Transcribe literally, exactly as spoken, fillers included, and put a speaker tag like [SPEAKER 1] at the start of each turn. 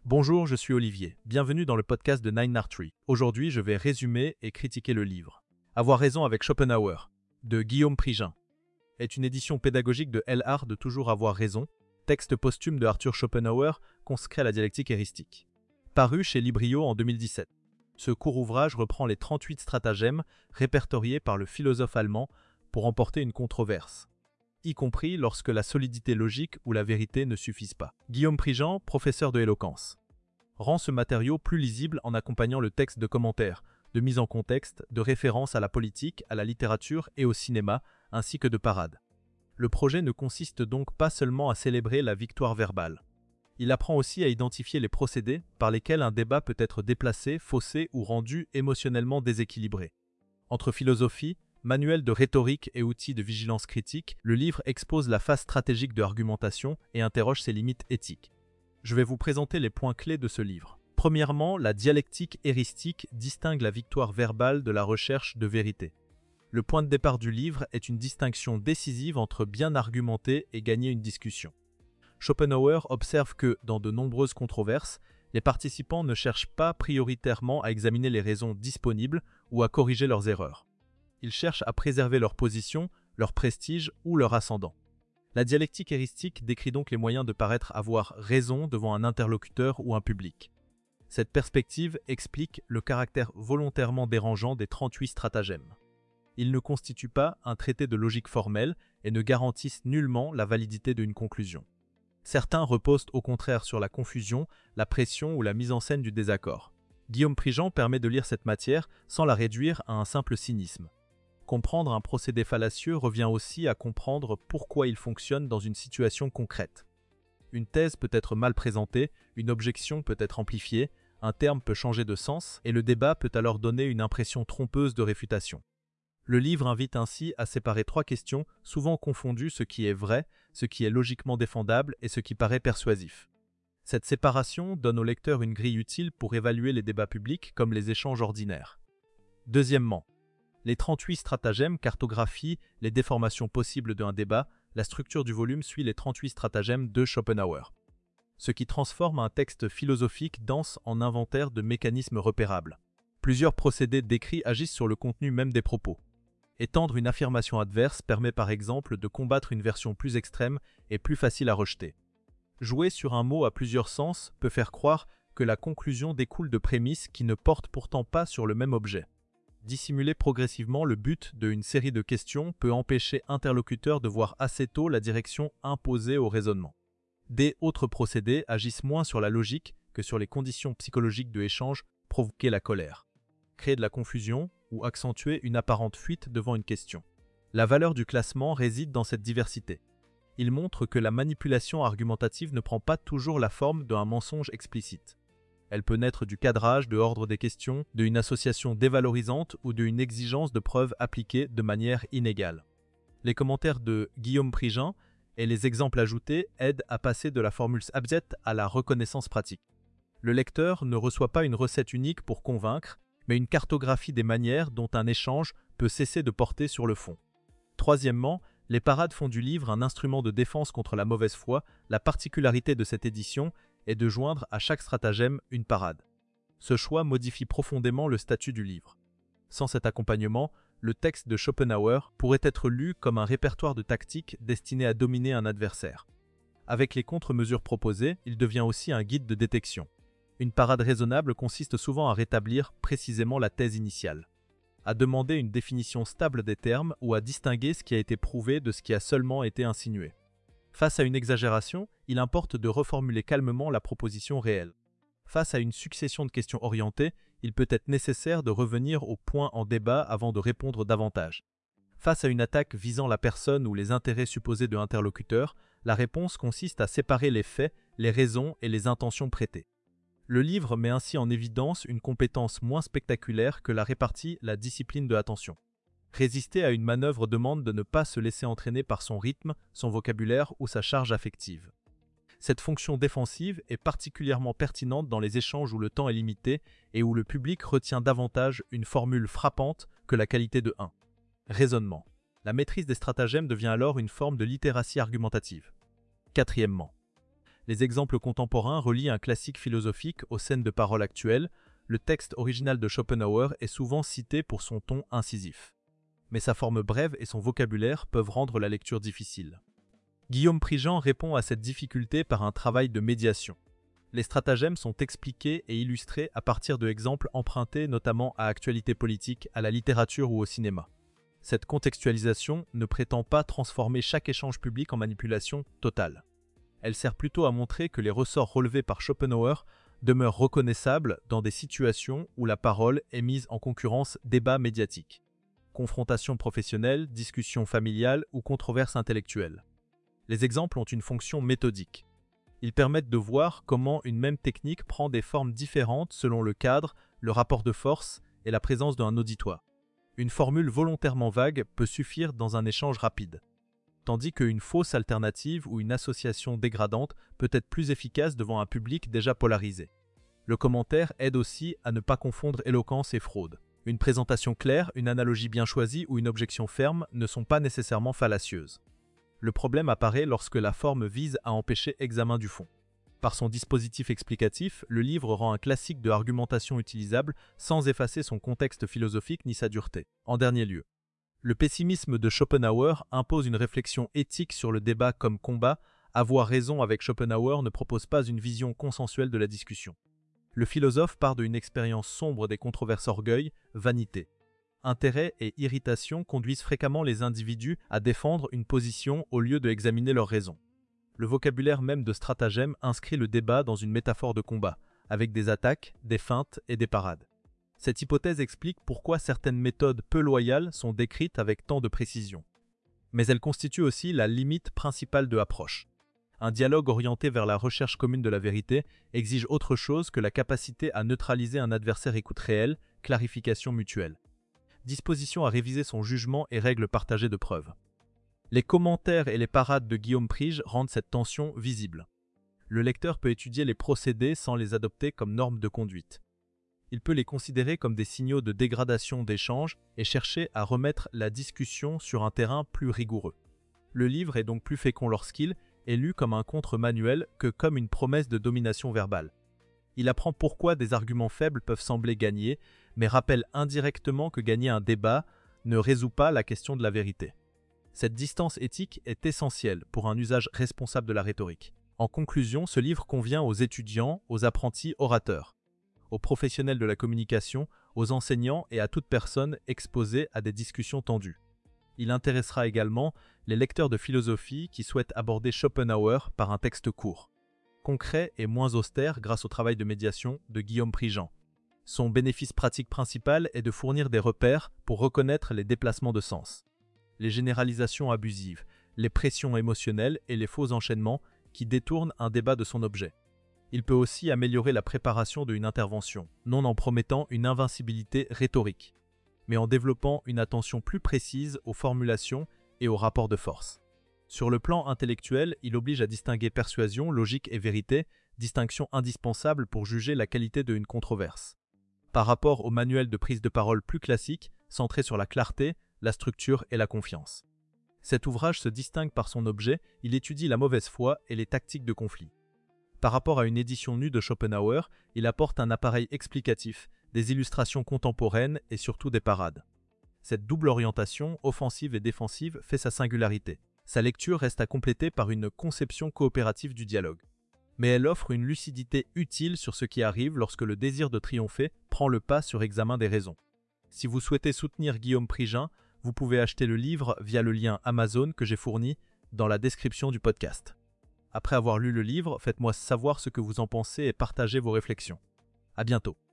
[SPEAKER 1] Bonjour, je suis Olivier. Bienvenue dans le podcast de Nine Artery. Aujourd'hui, je vais résumer et critiquer le livre Avoir raison avec Schopenhauer de Guillaume Prigent. Est une édition pédagogique de L. Art de Toujours avoir raison, texte posthume de Arthur Schopenhauer consacré à la dialectique éristique. Paru chez Librio en deux mille dix-sept. Ce court ouvrage reprend les trente-huit stratagèmes répertoriés par le philosophe allemand pour emporter une controverse, y compris lorsque la solidité logique ou la vérité ne suffisent pas. Guillaume Prigent, professeur de éloquence, rend ce matériau plus lisible en accompagnant le texte de commentaires, de mise en contexte, de références à la politique, à la littérature et au cinéma, ainsi que de parades. Le projet ne consiste donc pas seulement à célébrer la victoire verbale. Il apprend aussi à identifier les procédés par lesquels un débat peut être déplacé, faussé ou rendu émotionnellement déséquilibré. Entre philosophie, manuel de rhétorique et outils de vigilance critique, le livre expose la phase stratégique de l'argumentation et interroge ses limites éthiques. Je vais vous présenter les points clés de ce livre. Premièrement, la dialectique éristique distingue la victoire verbale de la recherche de vérité. Le point de départ du livre est une distinction décisive entre bien argumenter et gagner une discussion. Schopenhauer observe que, dans de nombreuses controverses, les participants ne cherchent pas prioritairement à examiner les raisons disponibles ou à corriger leurs erreurs. Ils cherchent à préserver leur position, leur prestige ou leur ascendant. La dialectique éristique décrit donc les moyens de paraître avoir raison devant un interlocuteur ou un public. Cette perspective explique le caractère volontairement dérangeant des trente-huit stratagèmes. Ils ne constituent pas un traité de logique formelle et ne garantissent nullement la validité d'une conclusion. Certains reposent au contraire sur la confusion, la pression ou la mise en scène du désaccord. Guillaume Prigent permet de lire cette matière sans la réduire à un simple cynisme. Comprendre un procédé fallacieux revient aussi à comprendre pourquoi il fonctionne dans une situation concrète. Une thèse peut être mal présentée, une objection peut être amplifiée, un terme peut changer de sens et le débat peut alors donner une impression trompeuse de réfutation. Le livre invite ainsi à séparer trois questions souvent confondues: ce qui est vrai, ce qui est logiquement défendable et ce qui paraît persuasif. Cette séparation donne au lecteur une grille utile pour évaluer les débats publics comme les échanges ordinaires. Deuxièmement, les trente-huit stratagèmes cartographient les déformations possibles d'un débat. La structure du volume suit les trente-huit stratagèmes de Schopenhauer, ce qui transforme un texte philosophique dense en inventaire de mécanismes repérables. Plusieurs procédés décrits agissent sur le contenu même des propos. Étendre une affirmation adverse permet par exemple de combattre une version plus extrême et plus facile à rejeter. Jouer sur un mot à plusieurs sens peut faire croire que la conclusion découle de prémices qui ne portent pourtant pas sur le même objet. Dissimuler progressivement le but d'une série de questions peut empêcher interlocuteurs de voir assez tôt la direction imposée au raisonnement. Des autres procédés agissent moins sur la logique que sur les conditions psychologiques de l'échange, provoquer la colère, créer de la confusion ou accentuer une apparente fuite devant une question. La valeur du classement réside dans cette diversité. Il montre que la manipulation argumentative ne prend pas toujours la forme d'un mensonge explicite. Elle peut naître du cadrage, de l'ordre des questions, d'une association dévalorisante ou d'une exigence de preuves appliquées de manière inégale. Les commentaires de Guillaume Prigent et les exemples ajoutés aident à passer de la formule abjecte à la reconnaissance pratique. Le lecteur ne reçoit pas une recette unique pour convaincre, mais une cartographie des manières dont un échange peut cesser de porter sur le fond. Troisièmement, les parades font du livre un instrument de défense contre la mauvaise foi. La particularité de cette édition est de joindre à chaque stratagème une parade. Ce choix modifie profondément le statut du livre. Sans cet accompagnement, le texte de Schopenhauer pourrait être lu comme un répertoire de tactiques destiné à dominer un adversaire. Avec les contre-mesures proposées, il devient aussi un guide de détection. Une parade raisonnable consiste souvent à rétablir précisément la thèse initiale, à demander une définition stable des termes ou à distinguer ce qui a été prouvé de ce qui a seulement été insinué. Face à une exagération, il importe de reformuler calmement la proposition réelle. Face à une succession de questions orientées, il peut être nécessaire de revenir au point en débat avant de répondre davantage. Face à une attaque visant la personne ou les intérêts supposés de l'interlocuteur, la réponse consiste à séparer les faits, les raisons et les intentions prêtées. Le livre met ainsi en évidence une compétence moins spectaculaire que la répartie, la discipline de l'attention. Résister à une manœuvre demande de ne pas se laisser entraîner par son rythme, son vocabulaire ou sa charge affective. Cette fonction défensive est particulièrement pertinente dans les échanges où le temps est limité et où le public retient davantage une formule frappante que la qualité de un. Raisonnement. La maîtrise des stratagèmes devient alors une forme de littératie argumentative. Quatrièmement, Les exemples contemporains relient un classique philosophique aux scènes de parole actuelles. Le texte original de Schopenhauer est souvent cité pour son ton incisif. Mais sa forme brève et son vocabulaire peuvent rendre la lecture difficile. Guillaume Prigent répond à cette difficulté par un travail de médiation. Les stratagèmes sont expliqués et illustrés à partir de exemples empruntés notamment à actualité politique, à la littérature ou au cinéma. Cette contextualisation ne prétend pas transformer chaque échange public en manipulation totale. Elle sert plutôt à montrer que les ressorts relevés par Schopenhauer demeurent reconnaissables dans des situations où la parole est mise en concurrence débat médiatique, confrontation professionnelle, discussion familiale ou controverse intellectuelle. Les exemples ont une fonction méthodique. Ils permettent de voir comment une même technique prend des formes différentes selon le cadre, le rapport de force et la présence d'un auditoire. Une formule volontairement vague peut suffire dans un échange rapide, tandis qu'une fausse alternative ou une association dégradante peut être plus efficace devant un public déjà polarisé. Le commentaire aide aussi à ne pas confondre éloquence et fraude. Une présentation claire, une analogie bien choisie ou une objection ferme ne sont pas nécessairement fallacieuses. Le problème apparaît lorsque la forme vise à empêcher examen du fond. Par son dispositif explicatif, le livre rend un classique de argumentation utilisable sans effacer son contexte philosophique ni sa dureté. En dernier lieu, le pessimisme de Schopenhauer impose une réflexion éthique sur le débat comme combat. Avoir raison avec Schopenhauer ne propose pas une vision consensuelle de la discussion. Le philosophe part d'une expérience sombre des controverses orgueil, vanité. Intérêt et irritation conduisent fréquemment les individus à défendre une position au lieu d'examiner leurs raisons. Le vocabulaire même de stratagème inscrit le débat dans une métaphore de combat, avec des attaques, des feintes et des parades. Cette hypothèse explique pourquoi certaines méthodes peu loyales sont décrites avec tant de précision. Mais elle constitue aussi la limite principale de l'approche. Un dialogue orienté vers la recherche commune de la vérité exige autre chose que la capacité à neutraliser un adversaire écoute réelle, clarification mutuelle. Disposition à réviser son jugement et règles partagées de preuve. Les commentaires et les parades de Guillaume Prigent rendent cette tension visible. Le lecteur peut étudier les procédés sans les adopter comme normes de conduite. Il peut les considérer comme des signaux de dégradation d'échange et chercher à remettre la discussion sur un terrain plus rigoureux. Le livre est donc plus fécond lorsqu'il est lu comme un contre-manuel que comme une promesse de domination verbale. Il apprend pourquoi des arguments faibles peuvent sembler gagner, mais rappelle indirectement que gagner un débat ne résout pas la question de la vérité. Cette distance éthique est essentielle pour un usage responsable de la rhétorique. En conclusion, ce livre convient aux étudiants, aux apprentis orateurs, aux professionnels de la communication, aux enseignants et à toute personne exposée à des discussions tendues. Il intéressera également les lecteurs de philosophie qui souhaitent aborder Schopenhauer par un texte court, concret et moins austère grâce au travail de médiation de Guillaume Prigent. Son bénéfice pratique principal est de fournir des repères pour reconnaître les déplacements de sens, les généralisations abusives, les pressions émotionnelles et les faux enchaînements qui détournent un débat de son objet. Il peut aussi améliorer la préparation d'une intervention, non en promettant une invincibilité rhétorique, mais en développant une attention plus précise aux formulations et aux rapports de force. Sur le plan intellectuel, il oblige à distinguer persuasion, logique et vérité, distinction indispensable pour juger la qualité d'une controverse. Par rapport au manuel de prise de parole plus classique, centré sur la clarté, la structure et la confiance. Cet ouvrage se distingue par son objet, il étudie la mauvaise foi et les tactiques de conflit. Par rapport à une édition nue de Schopenhauer, il apporte un appareil explicatif, des illustrations contemporaines et surtout des parades. Cette double orientation, offensive et défensive, fait sa singularité. Sa lecture reste à compléter par une conception coopérative du dialogue. Mais elle offre une lucidité utile sur ce qui arrive lorsque le désir de triompher prend le pas sur examen des raisons. Si vous souhaitez soutenir Guillaume Prigent, vous pouvez acheter le livre via le lien Amazon que j'ai fourni dans la description du podcast. Après avoir lu le livre, faites-moi savoir ce que vous en pensez et partagez vos réflexions. À bientôt.